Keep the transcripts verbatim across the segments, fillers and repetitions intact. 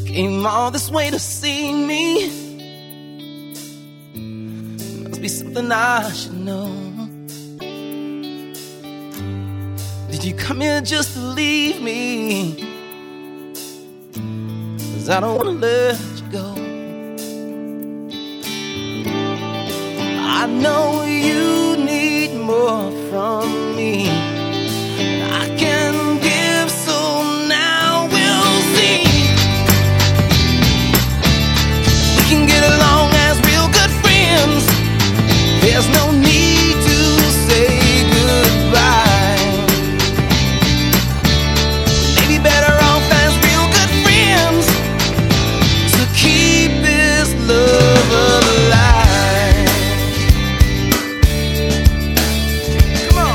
Came all this way to see me. Must be something I should know. Did you come here just to leave me? 'Cause I don't wanna let you go. I know you need more from me. I can give, so now we'll see. We can get along as real good friends. There's no need to say goodbye. Maybe better off as real good friends to keep this love alive. Come on.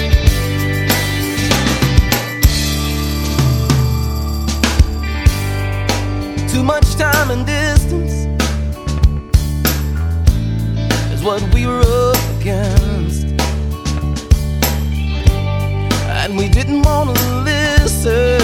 Too much time and distance is what we were up against, and we didn't want to listen.